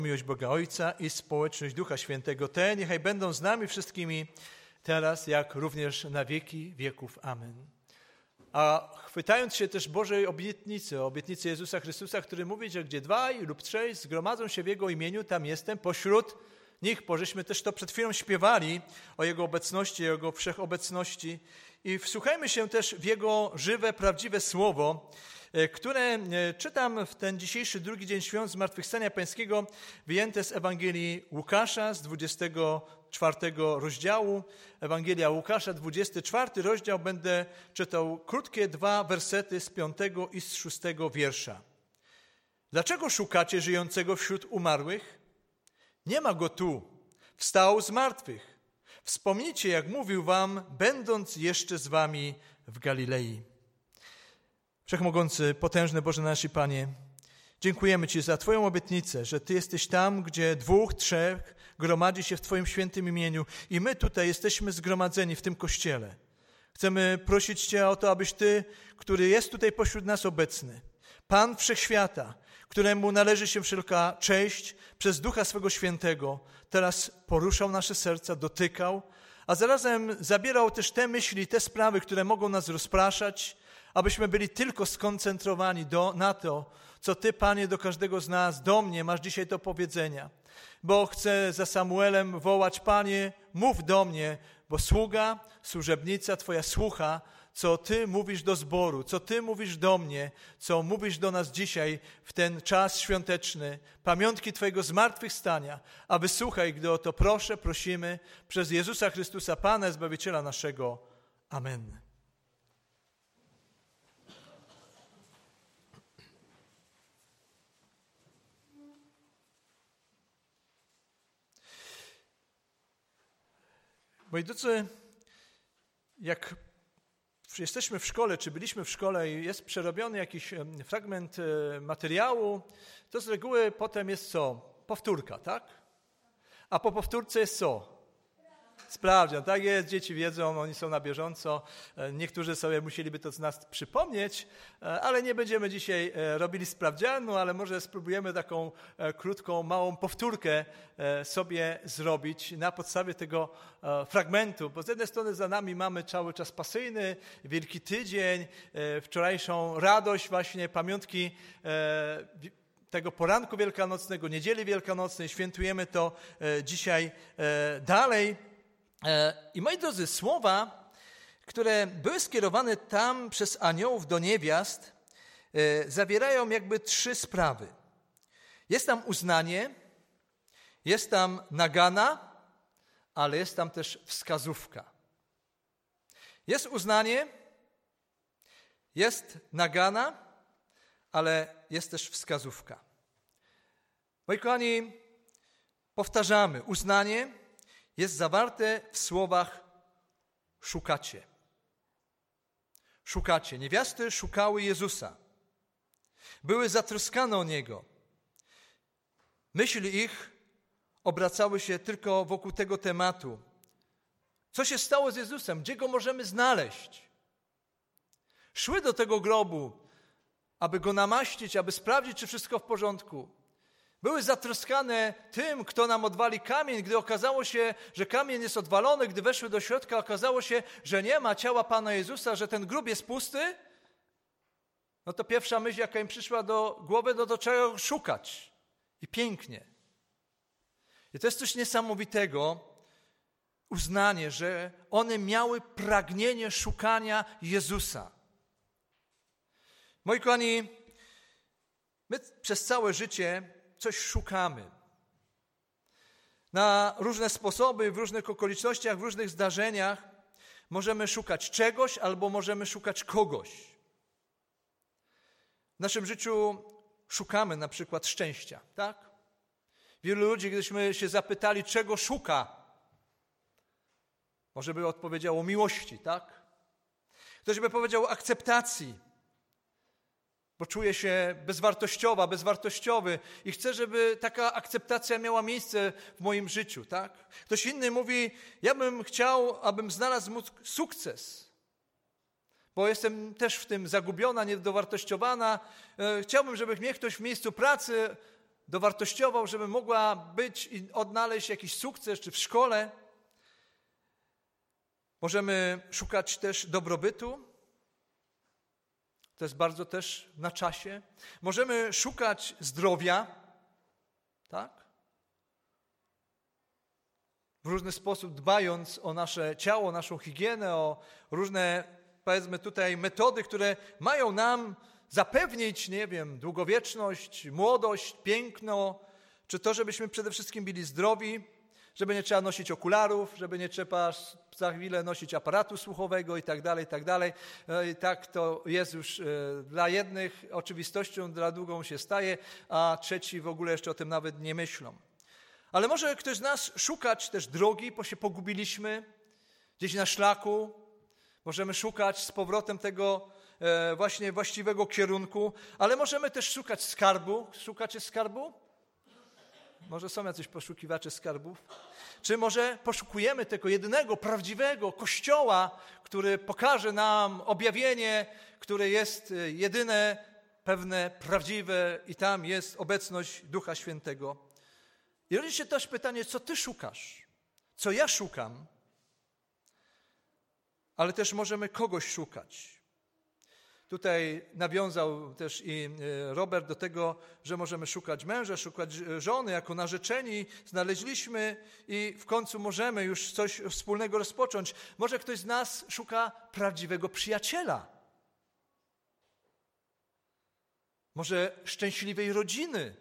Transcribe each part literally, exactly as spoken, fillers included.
Miłość Boga Ojca i społeczność Ducha Świętego, te niechaj będą z nami wszystkimi teraz, jak również na wieki wieków. Amen. A chwytając się też Bożej obietnicy, obietnicy Jezusa Chrystusa, który mówi, że gdzie dwaj lub trzej zgromadzą się w Jego imieniu, tam jestem pośród nich, bo żeśmy też to przed chwilą śpiewali o Jego obecności, o Jego wszechobecności. I wsłuchajmy się też w Jego żywe, prawdziwe słowo, które czytam w ten dzisiejszy drugi dzień świąt Zmartwychwstania Pańskiego, wyjęte z Ewangelii Łukasza z dwudziestego czwartego rozdziału. Ewangelia Łukasza, dwudziesty czwarty rozdział, będę czytał krótkie dwa wersety z piątego i z szóstego wiersza. Dlaczego szukacie żyjącego wśród umarłych? Nie ma go tu, wstał z martwych. Wspomnijcie, jak mówił wam, będąc jeszcze z wami w Galilei. Wszechmogący, potężny Boże nasz i Panie, dziękujemy Ci za Twoją obietnicę, że Ty jesteś tam, gdzie dwóch, trzech gromadzi się w Twoim świętym imieniu i my tutaj jesteśmy zgromadzeni w tym Kościele. Chcemy prosić Cię o to, abyś Ty, który jest tutaj pośród nas obecny, Pan Wszechświata, któremu należy się wszelka cześć, przez Ducha swego Świętego, teraz poruszał nasze serca, dotykał, a zarazem zabierał też te myśli, te sprawy, które mogą nas rozpraszać, abyśmy byli tylko skoncentrowani do, na to, co Ty, Panie, do każdego z nas, do mnie masz dzisiaj do powiedzenia. Bo chcę za Samuelem wołać, Panie, mów do mnie, bo sługa, służebnica Twoja słucha, co Ty mówisz do zboru, co Ty mówisz do mnie, co mówisz do nas dzisiaj w ten czas świąteczny, pamiątki Twojego zmartwychwstania. A wysłuchaj, gdy o to proszę, prosimy przez Jezusa Chrystusa, Pana, Zbawiciela naszego. Amen. Moi drodzy, jak jesteśmy w szkole, czy byliśmy w szkole i jest przerobiony jakiś fragment materiału, to z reguły potem jest co? Powtórka, tak? A po powtórce jest co? Sprawdzian, tak jest, dzieci wiedzą, oni są na bieżąco. Niektórzy sobie musieliby to z nas przypomnieć, ale nie będziemy dzisiaj robili sprawdzianu, ale może spróbujemy taką krótką, małą powtórkę sobie zrobić na podstawie tego fragmentu, bo z jednej strony za nami mamy cały czas pasyjny, Wielki Tydzień, wczorajszą radość właśnie, pamiątki tego poranku wielkanocnego, niedzieli wielkanocnej, świętujemy to dzisiaj dalej. I moi drodzy, słowa, które były skierowane tam przez aniołów do niewiast, zawierają jakby trzy sprawy. Jest tam uznanie, jest tam nagana, ale jest tam też wskazówka. Jest uznanie, jest nagana, ale jest też wskazówka. Moi kochani, powtarzamy, uznanie jest zawarte w słowach szukacie. Szukacie. Niewiasty szukały Jezusa. Były zatroskane o Niego. Myśli ich obracały się tylko wokół tego tematu. Co się stało z Jezusem? Gdzie Go możemy znaleźć? Szły do tego grobu, aby Go namaścić, aby sprawdzić, czy wszystko w porządku. Były zatroskane tym, kto nam odwali kamień. Gdy okazało się, że kamień jest odwalony, gdy weszły do środka, okazało się, że nie ma ciała Pana Jezusa, że ten grób jest pusty, no to pierwsza myśl, jaka im przyszła do głowy, no to trzeba go szukać. I pięknie. I to jest coś niesamowitego, uznanie, że one miały pragnienie szukania Jezusa. Moi kochani, my przez całe życie coś szukamy. Na różne sposoby, w różnych okolicznościach, w różnych zdarzeniach możemy szukać czegoś albo możemy szukać kogoś. W naszym życiu szukamy na przykład szczęścia, tak? Wielu ludzi, gdyśmy się zapytali, czego szuka, może by odpowiedziało miłości, tak? Ktoś by powiedział akceptacji, bo czuje się bezwartościowa, bezwartościowy i chce, żeby taka akceptacja miała miejsce w moim życiu, tak? Ktoś inny mówi, ja bym chciał, abym znalazł sukces, bo jestem też w tym zagubiona, niedowartościowana. Chciałbym, żeby mnie ktoś w miejscu pracy dowartościował, żeby mogła być i odnaleźć jakiś sukces, czy w szkole. Możemy szukać też dobrobytu. To jest bardzo też na czasie. Możemy szukać zdrowia, tak? W różny sposób dbając o nasze ciało, naszą higienę, o różne, powiedzmy tutaj, metody, które mają nam zapewnić, nie wiem, długowieczność, młodość, piękno, czy to, żebyśmy przede wszystkim byli zdrowi, żeby nie trzeba nosić okularów, żeby nie trzeba za chwilę nosić aparatu słuchowego i tak dalej, i tak dalej. I tak to jest już dla jednych oczywistością, dla drugą się staje, a trzeci w ogóle jeszcze o tym nawet nie myślą. Ale może ktoś z nas szukać też drogi, bo się pogubiliśmy gdzieś na szlaku. Możemy szukać z powrotem tego właśnie właściwego kierunku, ale możemy też szukać skarbu. Szukacie skarbu? Może są jacyś poszukiwacze skarbów? Czy może poszukujemy tego jedynego, prawdziwego Kościoła, który pokaże nam objawienie, które jest jedyne, pewne, prawdziwe i tam jest obecność Ducha Świętego? I rodzi się też pytanie, co ty szukasz? Co ja szukam? Ale też możemy kogoś szukać. Tutaj nawiązał też i Robert do tego, że możemy szukać męża, szukać żony, jako narzeczeni znaleźliśmy i w końcu możemy już coś wspólnego rozpocząć. Może ktoś z nas szuka prawdziwego przyjaciela. Może szczęśliwej rodziny.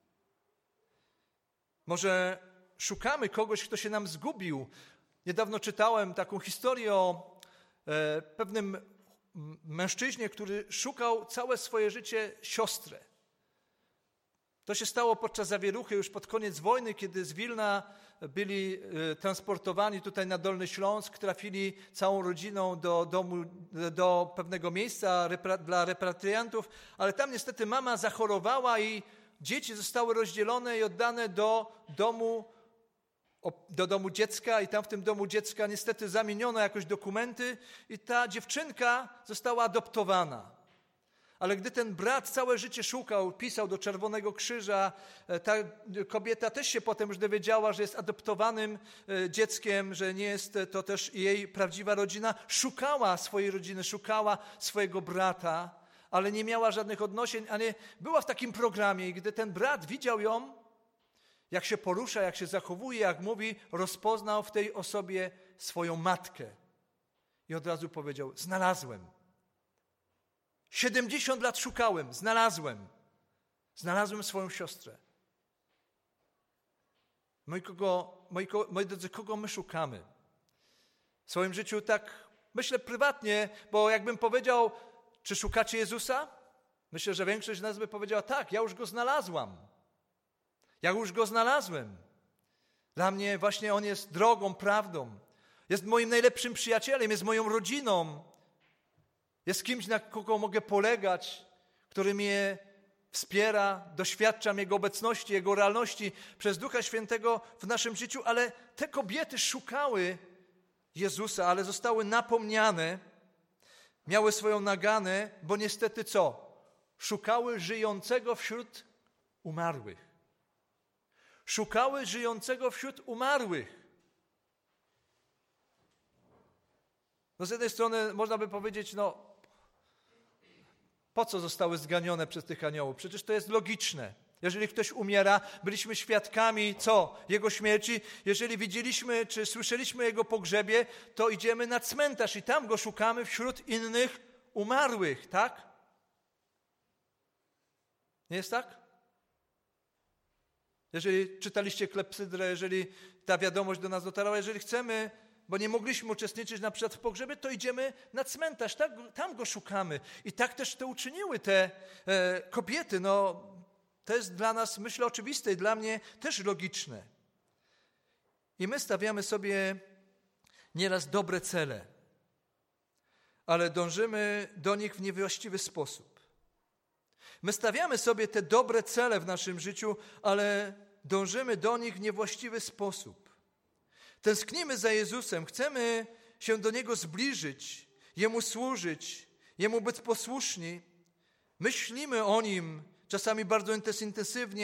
Może szukamy kogoś, kto się nam zgubił. Niedawno czytałem taką historię o e, pewnym mężczyźnie, który szukał całe swoje życie siostrę. To się stało podczas zawieruchy już pod koniec wojny, kiedy z Wilna byli transportowani tutaj na Dolny Śląsk, trafili całą rodziną do domu, do pewnego miejsca dla repatriantów, ale tam niestety mama zachorowała i dzieci zostały rozdzielone i oddane do domu do domu dziecka i tam w tym domu dziecka niestety zamieniono jakoś dokumenty i ta dziewczynka została adoptowana. Ale gdy ten brat całe życie szukał, pisał do Czerwonego Krzyża, ta kobieta też się potem już dowiedziała, że jest adoptowanym dzieckiem, że nie jest to też jej prawdziwa rodzina. Szukała swojej rodziny, szukała swojego brata, ale nie miała żadnych odnosień, a nie była w takim programie i gdy ten brat widział ją, jak się porusza, jak się zachowuje, jak mówi, rozpoznał w tej osobie swoją matkę. I od razu powiedział, znalazłem. siedemdziesiąt lat szukałem, znalazłem. Znalazłem swoją siostrę. Moi, kogo, moi, moi drodzy, kogo my szukamy? W swoim życiu tak, myślę prywatnie, bo jakbym powiedział, czy szukacie Jezusa? Myślę, że większość z nas by powiedziała, tak, ja już Go znalazłam. Ja już Go znalazłem. Dla mnie właśnie On jest drogą, prawdą. Jest moim najlepszym przyjacielem, jest moją rodziną. Jest kimś, na kogo mogę polegać, który mnie wspiera, doświadczam Jego obecności, Jego realności przez Ducha Świętego w naszym życiu, ale te kobiety szukały Jezusa, ale zostały napomniane, miały swoją naganę, bo niestety co? Szukały żyjącego wśród umarłych. Szukały żyjącego wśród umarłych. No z jednej strony można by powiedzieć, no po co zostały zganione przez tych aniołów? Przecież to jest logiczne. Jeżeli ktoś umiera, byliśmy świadkami, co? Jego śmierci. Jeżeli widzieliśmy, czy słyszeliśmy o Jego pogrzebie, to idziemy na cmentarz i tam Go szukamy wśród innych umarłych, tak? Nie jest tak? Jeżeli czytaliście klepsydrę, jeżeli ta wiadomość do nas dotarła, jeżeli chcemy, bo nie mogliśmy uczestniczyć na przykład w pogrzebie, to idziemy na cmentarz, tak, tam Go szukamy. I tak też to uczyniły te e, kobiety. No, to jest dla nas, myślę, oczywiste i dla mnie też logiczne. I my stawiamy sobie nieraz dobre cele, ale dążymy do nich w niewłaściwy sposób. My stawiamy sobie te dobre cele w naszym życiu, ale dążymy do nich w niewłaściwy sposób. Tęsknimy za Jezusem, chcemy się do Niego zbliżyć, Jemu służyć, Jemu być posłuszni. Myślimy o Nim, czasami bardzo intensywnie,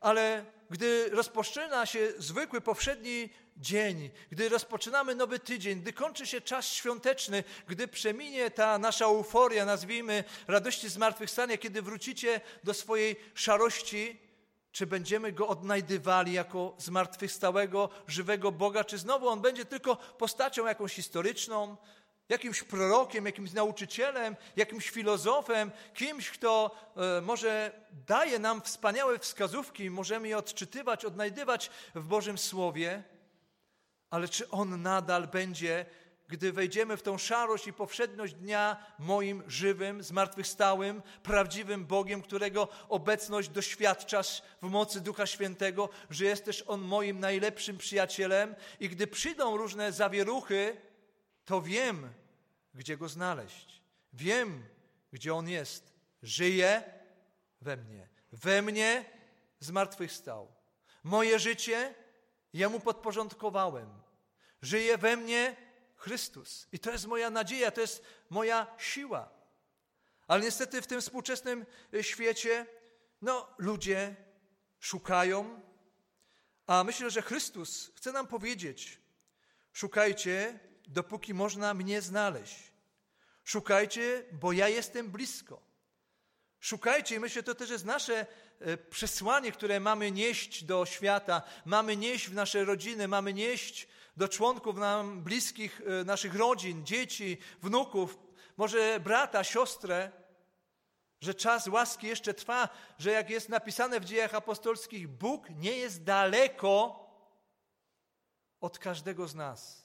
ale gdy rozpoczyna się zwykły, powszedni dzień, gdy rozpoczynamy nowy tydzień, gdy kończy się czas świąteczny, gdy przeminie ta nasza euforia, nazwijmy, radości zmartwychwstania, kiedy wrócicie do swojej szarości, czy będziemy Go odnajdywali jako zmartwychwstałego, żywego Boga, czy znowu On będzie tylko postacią jakąś historyczną, jakimś prorokiem, jakimś nauczycielem, jakimś filozofem, kimś, kto e, może daje nam wspaniałe wskazówki, możemy je odczytywać, odnajdywać w Bożym Słowie, ale czy On nadal będzie, gdy wejdziemy w tą szarość i powszedność dnia, moim żywym, zmartwychwstałym, prawdziwym Bogiem, którego obecność doświadczasz w mocy Ducha Świętego, że jest też On moim najlepszym przyjacielem i gdy przyjdą różne zawieruchy, to wiem, gdzie Go znaleźć. Wiem, gdzie On jest. Żyje we mnie. We mnie zmartwychwstał. Moje życie Jemu podporządkowałem. Żyje we mnie Chrystus. I to jest moja nadzieja, to jest moja siła. Ale niestety w tym współczesnym świecie no, ludzie szukają, a myślę, że Chrystus chce nam powiedzieć: szukajcie, dopóki można mnie znaleźć. Szukajcie, bo ja jestem blisko. Szukajcie, i myślę, to też jest nasze przesłanie, które mamy nieść do świata, mamy nieść w nasze rodziny, mamy nieść do członków nam bliskich naszych rodzin, dzieci, wnuków, może brata, siostrę, że czas łaski jeszcze trwa, że jak jest napisane w Dziejach Apostolskich, Bóg nie jest daleko od każdego z nas.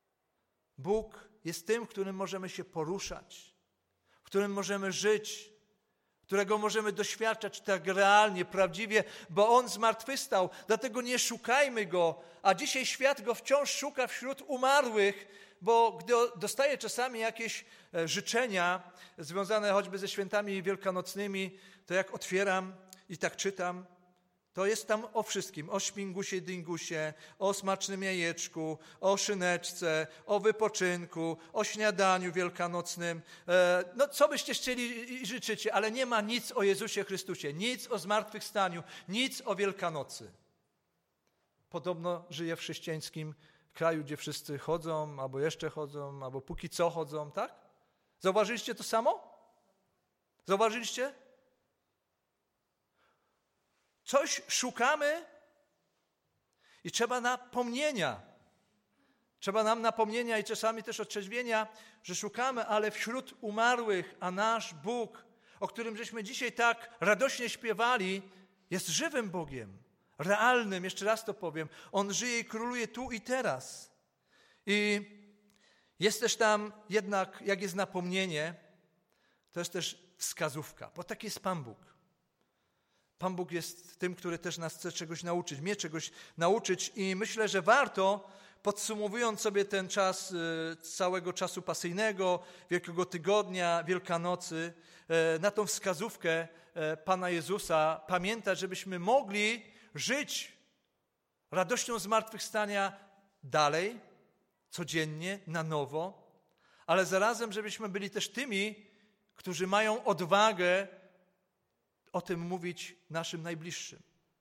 Bóg jest tym, w którym możemy się poruszać, w którym możemy żyć, którego możemy doświadczać tak realnie, prawdziwie, bo On zmartwychwstał, dlatego nie szukajmy Go, a dzisiaj świat Go wciąż szuka wśród umarłych, bo gdy dostaje czasami jakieś życzenia związane choćby ze świętami wielkanocnymi, to jak otwieram i tak czytam, to jest tam o wszystkim, o śmigusie, dyngusie, o smacznym jajeczku, o szyneczce, o wypoczynku, o śniadaniu wielkanocnym. No co byście chcieli i życzycie, ale nie ma nic o Jezusie Chrystusie, nic o zmartwychwstaniu, nic o Wielkanocy. Podobno żyje w chrześcijańskim kraju, gdzie wszyscy chodzą, albo jeszcze chodzą, albo póki co chodzą, tak? Zauważyliście to samo? Zauważyliście? Coś szukamy i trzeba napomnienia. Trzeba nam napomnienia i czasami też otrzeźwienia, że szukamy, ale wśród umarłych, a nasz Bóg, o którym żeśmy dzisiaj tak radośnie śpiewali, jest żywym Bogiem, realnym, jeszcze raz to powiem. On żyje i króluje tu i teraz. I jest też tam jednak, jak jest napomnienie, to jest też wskazówka, bo taki jest Pan Bóg. Pan Bóg jest tym, który też nas chce czegoś nauczyć, mnie czegoś nauczyć i myślę, że warto, podsumowując sobie ten czas całego czasu pasyjnego, Wielkiego Tygodnia, Wielkanocy, na tą wskazówkę Pana Jezusa pamiętać, żebyśmy mogli żyć radością zmartwychwstania dalej, codziennie, na nowo, ale zarazem, żebyśmy byli też tymi, którzy mają odwagę o tym mówić naszym najbliższym.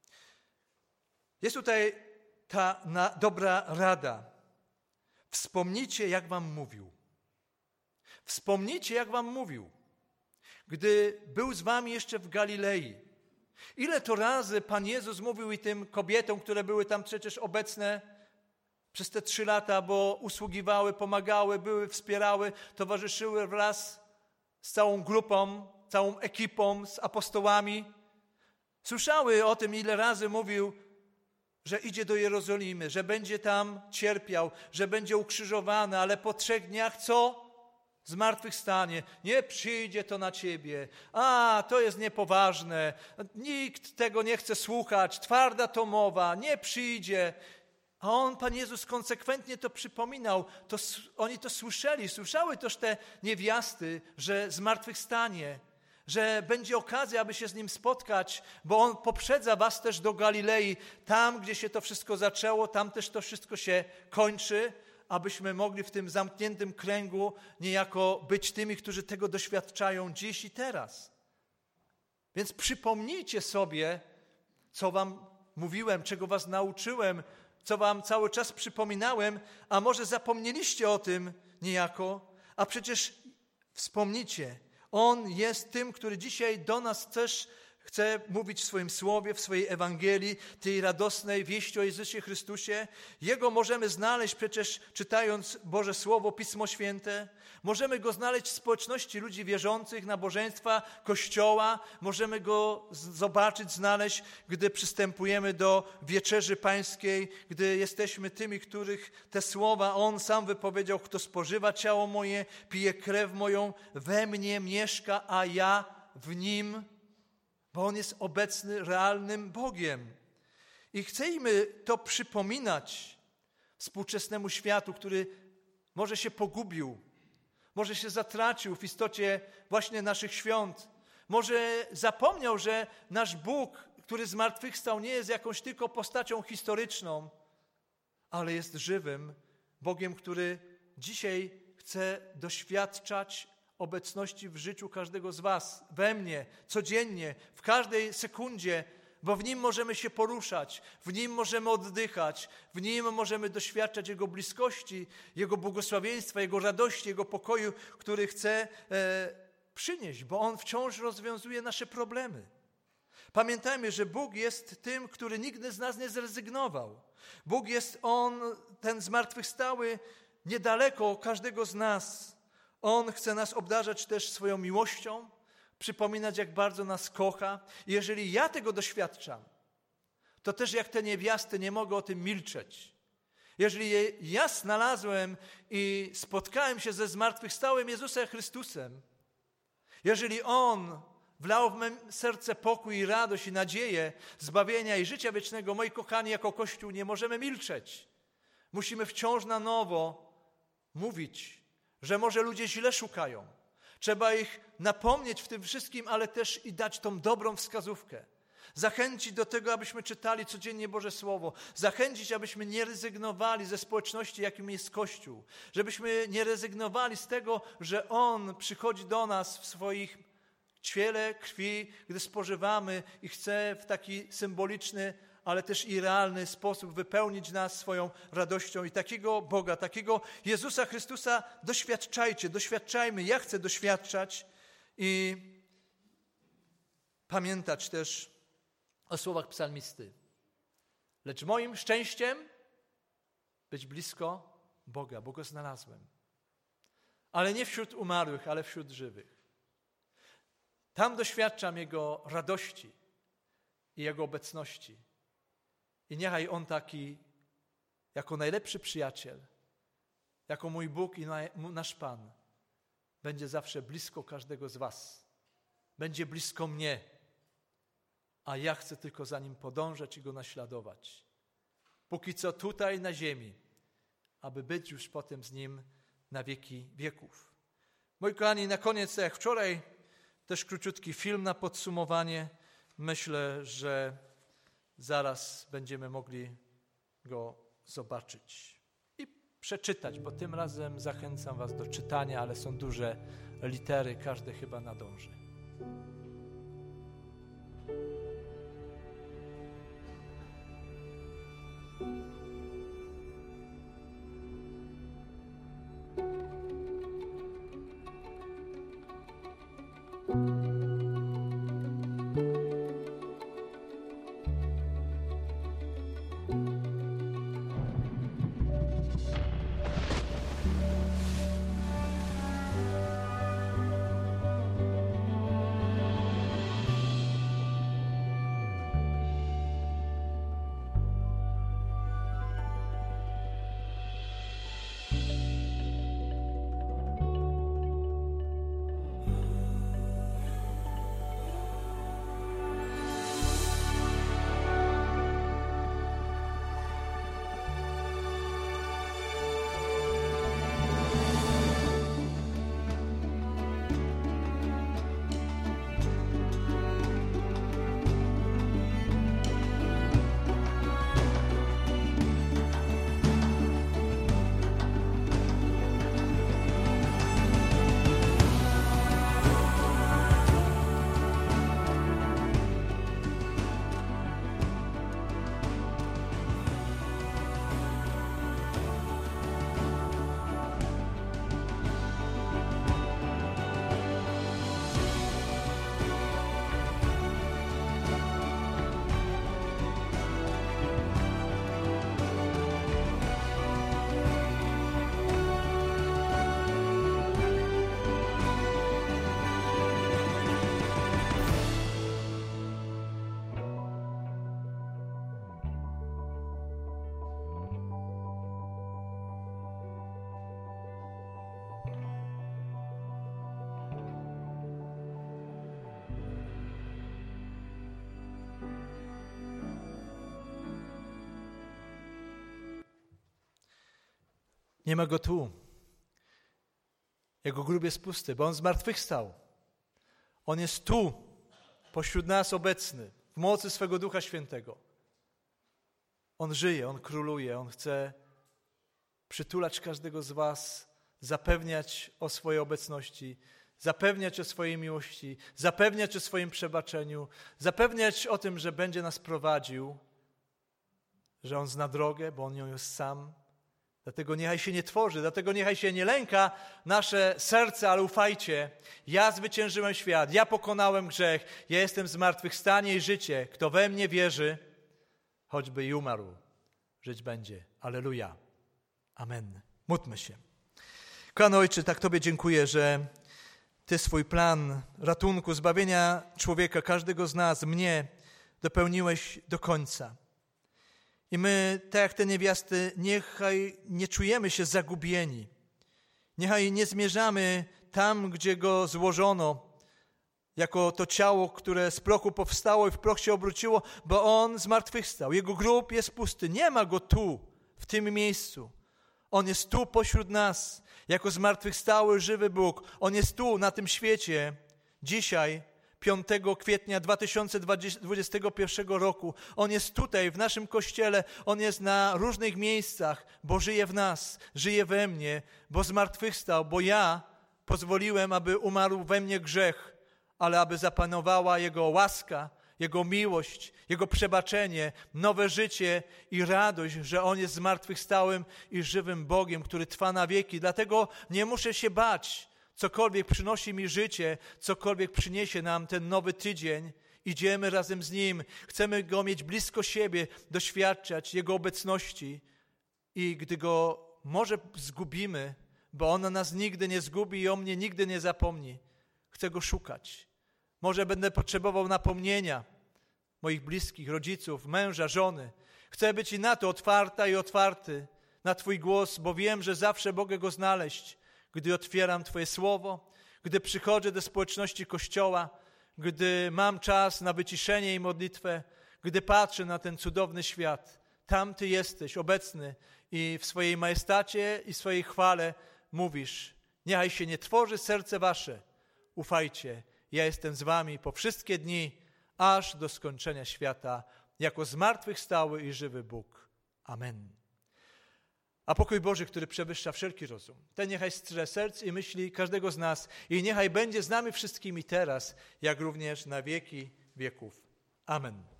Jest tutaj ta na, dobra rada. Wspomnijcie, jak wam mówił. Wspomnijcie, jak wam mówił. Gdy był z wami jeszcze w Galilei. Ile to razy Pan Jezus mówił i tym kobietom, które były tam przecież obecne przez te trzy lata, bo usługiwały, pomagały, były, wspierały, towarzyszyły wraz z całą grupą, całą ekipą, z apostołami. Słyszały o tym, ile razy mówił, że idzie do Jerozolimy, że będzie tam cierpiał, że będzie ukrzyżowany, ale po trzech dniach co? Zmartwychwstanie. Nie przyjdzie to na ciebie. A, to jest niepoważne. Nikt tego nie chce słuchać. Twarda to mowa. Nie przyjdzie. A on, Pan Jezus, konsekwentnie to przypominał. To, oni to słyszeli. Słyszały też te niewiasty, że zmartwychwstanie, że będzie okazja, aby się z Nim spotkać, bo On poprzedza was też do Galilei. Tam, gdzie się to wszystko zaczęło, tam też to wszystko się kończy, abyśmy mogli w tym zamkniętym kręgu niejako być tymi, którzy tego doświadczają dziś i teraz. Więc przypomnijcie sobie, co wam mówiłem, czego was nauczyłem, co wam cały czas przypominałem, a może zapomnieliście o tym niejako, a przecież wspomnicie, On jest tym, który dzisiaj do nas też chce mówić w swoim słowie, w swojej Ewangelii, tej radosnej wieści o Jezusie Chrystusie. Jego możemy znaleźć przecież czytając Boże Słowo, Pismo Święte. Możemy Go znaleźć w społeczności ludzi wierzących, nabożeństwa, Kościoła. Możemy Go zobaczyć, znaleźć, gdy przystępujemy do wieczerzy pańskiej, gdy jesteśmy tymi, których te słowa On sam wypowiedział: kto spożywa ciało moje, pije krew moją, we mnie mieszka, a ja w Nim. Bo On jest obecny, realnym Bogiem. I chcemy to przypominać współczesnemu światu, który może się pogubił, może się zatracił w istocie właśnie naszych świąt. Może zapomniał, że nasz Bóg, który zmartwychwstał, nie jest jakąś tylko postacią historyczną, ale jest żywym Bogiem, który dzisiaj chce doświadczać obecności w życiu każdego z was, we mnie, codziennie, w każdej sekundzie, bo w Nim możemy się poruszać, w Nim możemy oddychać, w Nim możemy doświadczać Jego bliskości, Jego błogosławieństwa, Jego radości, Jego pokoju, który chce e, przynieść, bo On wciąż rozwiązuje nasze problemy. Pamiętajmy, że Bóg jest tym, który nigdy z nas nie zrezygnował. Bóg jest On, ten zmartwychwstały, niedaleko każdego z nas. On chce nas obdarzać też swoją miłością, przypominać, jak bardzo nas kocha. I jeżeli ja tego doświadczam, to też jak te niewiasty nie mogę o tym milczeć. Jeżeli ja znalazłem i spotkałem się ze zmartwychwstałym Jezusem Chrystusem, jeżeli On wlał w me serce pokój i radość i nadzieję zbawienia i życia wiecznego, moi kochani, jako Kościół nie możemy milczeć. Musimy wciąż na nowo mówić, że może ludzie źle szukają. Trzeba ich napomnieć w tym wszystkim, ale też i dać tą dobrą wskazówkę. Zachęcić do tego, abyśmy czytali codziennie Boże Słowo. Zachęcić, abyśmy nie rezygnowali ze społeczności, jakim jest Kościół. Żebyśmy nie rezygnowali z tego, że On przychodzi do nas w swoich ciele, krwi, gdy spożywamy i chce w taki symboliczny, ale też i realny sposób wypełnić nas swoją radością. I takiego Boga, takiego Jezusa Chrystusa doświadczajcie, doświadczajmy. Ja chcę doświadczać i pamiętać też o słowach psalmisty. Lecz moim szczęściem być blisko Boga, bo Go znalazłem. Ale nie wśród umarłych, ale wśród żywych. Tam doświadczam Jego radości i Jego obecności. I niechaj On taki, jako najlepszy przyjaciel, jako mój Bóg i nasz Pan, będzie zawsze blisko każdego z was. Będzie blisko mnie, a ja chcę tylko za Nim podążać i Go naśladować. Póki co tutaj na ziemi, aby być już potem z Nim na wieki wieków. Moi kochani, na koniec, jak wczoraj, też króciutki film na podsumowanie. Myślę, że zaraz będziemy mogli go zobaczyć i przeczytać, bo tym razem zachęcam was do czytania, ale są duże litery, każdy chyba nadąży. Nie ma Go tu. Jego grób jest pusty, bo On zmartwychwstał. On jest tu, pośród nas obecny, w mocy swego Ducha Świętego. On żyje, On króluje, On chce przytulać każdego z was, zapewniać o swojej obecności, zapewniać o swojej miłości, zapewniać o swoim przebaczeniu, zapewniać o tym, że będzie nas prowadził, że On zna drogę, bo On ją jest sam. Dlatego niechaj się nie tworzy, dlatego niechaj się nie lęka nasze serce, ale ufajcie. Ja zwyciężyłem świat, ja pokonałem grzech, ja jestem zmartwychwstanie i życie. Kto we mnie wierzy, choćby i umarł, żyć będzie. Alleluja. Amen. Módlmy się. Kochany Ojcze, tak Tobie dziękuję, że Ty swój plan ratunku, zbawienia człowieka, każdego z nas, mnie, dopełniłeś do końca. I my, tak jak te niewiasty, niechaj nie czujemy się zagubieni. Niechaj nie zmierzamy tam, gdzie Go złożono, jako to ciało, które z prochu powstało i w proch się obróciło, bo On zmartwychwstał. Jego grób jest pusty. Nie ma Go tu, w tym miejscu. On jest tu pośród nas, jako zmartwychwstały, żywy Bóg. On jest tu, na tym świecie, dzisiaj, piątego kwietnia dwa tysiące dwudziestego pierwszego roku. On jest tutaj, w naszym Kościele. On jest na różnych miejscach, bo żyje w nas, żyje we mnie, bo zmartwychwstał, bo ja pozwoliłem, aby umarł we mnie grzech, ale aby zapanowała Jego łaska, Jego miłość, Jego przebaczenie, nowe życie i radość, że On jest zmartwychwstałym i żywym Bogiem, który trwa na wieki. Dlatego nie muszę się bać. Cokolwiek przynosi mi życie, cokolwiek przyniesie nam ten nowy tydzień, idziemy razem z Nim. Chcemy Go mieć blisko siebie, doświadczać Jego obecności. I gdy Go może zgubimy, bo On nas nigdy nie zgubi i o mnie nigdy nie zapomni, chcę Go szukać. Może będę potrzebował napomnienia moich bliskich, rodziców, męża, żony. Chcę być i na to otwarta i otwarty na Twój głos, bo wiem, że zawsze mogę Go znaleźć, gdy otwieram Twoje słowo, gdy przychodzę do społeczności Kościoła, gdy mam czas na wyciszenie i modlitwę, gdy patrzę na ten cudowny świat. Tam Ty jesteś obecny i w swojej majestacie i swojej chwale mówisz: niechaj się nie tworzy serce wasze, ufajcie, ja jestem z wami po wszystkie dni, aż do skończenia świata, jako zmartwychwstały i żywy Bóg. Amen. A pokój Boży, który przewyższa wszelki rozum, ten niechaj strzeże serc i myśli każdego z nas i niechaj będzie z nami wszystkimi teraz, jak również na wieki wieków. Amen.